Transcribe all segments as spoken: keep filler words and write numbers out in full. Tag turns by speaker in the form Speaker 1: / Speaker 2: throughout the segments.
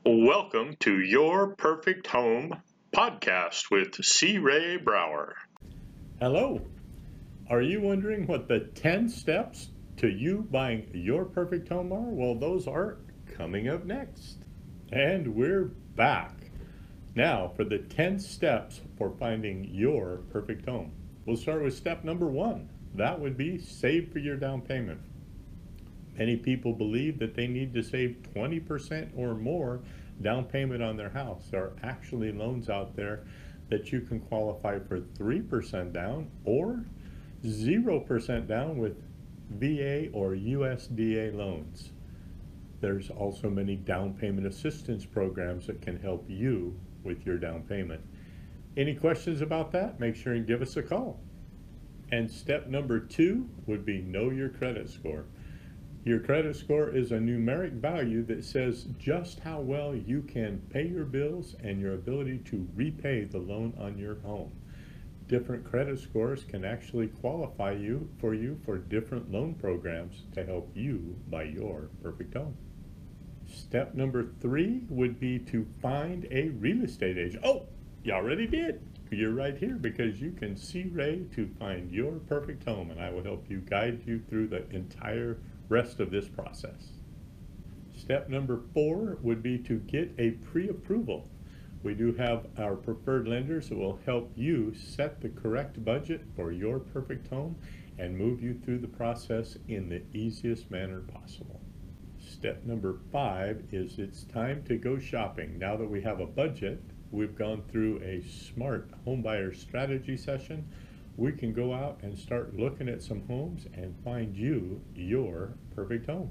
Speaker 1: Welcome to Your Perfect Home podcast with C. Ray Brower.
Speaker 2: Hello. Are you wondering what the ten steps to you buying your perfect home are? Well, those are coming up next. And we're back. Now, for the ten steps for finding your perfect home. We'll start with step number one. That would be save for your down payment. Many people believe that they need to save twenty percent or more down payment on their house. There are actually loans out there that you can qualify for three percent down or zero percent down with V A or U S D A loans. There's also many down payment assistance programs that can help you with your down payment. Any questions about that? Make sure and give us a call. And step number two would be know your credit score. Your credit score is a numeric value that says just how well you can pay your bills and your ability to repay the loan on your home. Different credit scores can actually qualify you for you for different loan programs to help you buy your perfect home. Step number three would be to find a real estate agent. Oh, you already did. You're right here because you can see Ray to find your perfect home, and I will help you guide you through the entire rest of this process. Step number four would be to get a pre-approval. We do have our preferred lenders that will help you set the correct budget for your perfect home and move you through the process in the easiest manner possible. Step number five is it's time to go shopping. Now that we have a budget, we've gone through a smart homebuyer strategy session, we can go out and start looking at some homes and find you your perfect home.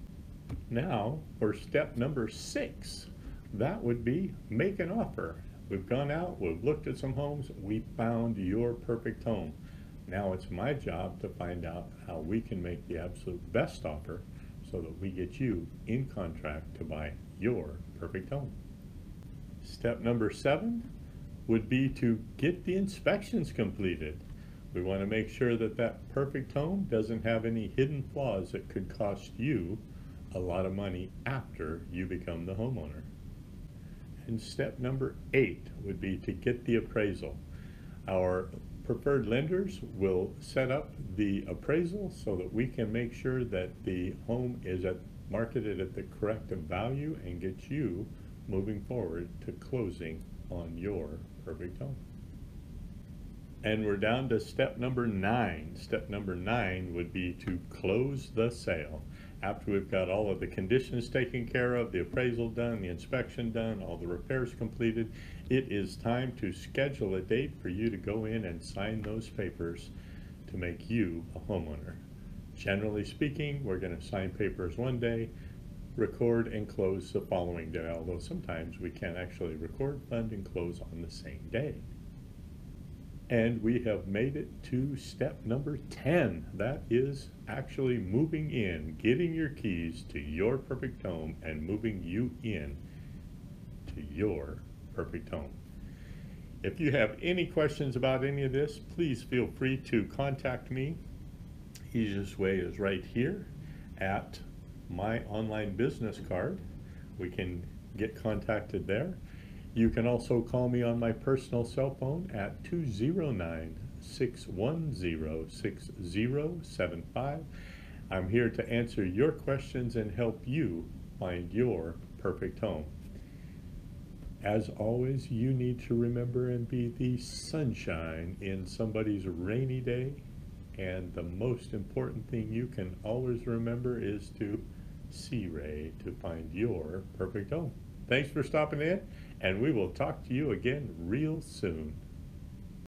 Speaker 2: Now for step number six, that would be make an offer. We've gone out, we've looked at some homes, we found your perfect home. Now it's my job to find out how we can make the absolute best offer so that we get you in contract to buy your perfect home. Step number seven would be to get the inspections completed. We want to make sure that that perfect home doesn't have any hidden flaws that could cost you a lot of money after you become the homeowner. And step number eight would be to get the appraisal. Our preferred lenders will set up the appraisal so that we can make sure that the home is at, marketed at the correct value and get you moving forward to closing on your perfect home. And we're down to step number nine. Step number nine would be to close the sale. After we've got all of the conditions taken care of, the appraisal done, the inspection done, all the repairs completed, it is time to schedule a date for you to go in and sign those papers to make you a homeowner. Generally speaking, we're going to sign papers one day, record and close the following day, although sometimes we can't actually record, fund, and close on the same day. And we have made it to step number ten. That is actually moving in, getting your keys to your perfect home and moving you in to your perfect home. If you have any questions about any of this, please feel free to contact me. Easiest way is right here at my online business card. We can get contacted there. You can also call me on my personal cell phone at two zero nine, six one zero, six zero seven five. I'm here to answer your questions and help you find your perfect home. As always, you need to remember and be the sunshine in somebody's rainy day. And the most important thing you can always remember is to see Ray to find your perfect home. Thanks for stopping in, and we will talk to you again real soon.